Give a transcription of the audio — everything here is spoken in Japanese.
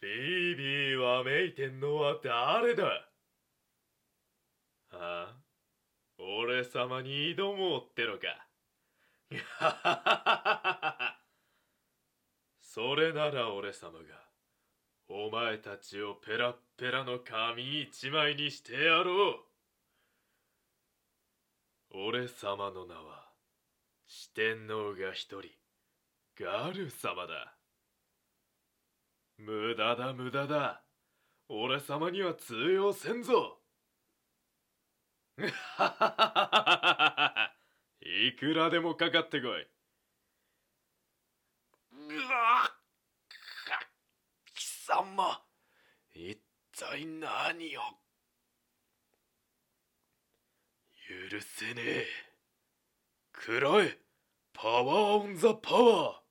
ビービーわめいてんのは誰だ？ああ、俺様に挑もうってのか。それなら俺様がお前たちをペラッペラの紙一枚にしてやろう。俺様の名は四天王が一人ガル様だ。無駄だ無駄だ。俺様には通用せんぞ。いくらでもかかってこい。うわっ、貴様、一体何を。許せねえ。食らえ、パワーオンザパワー。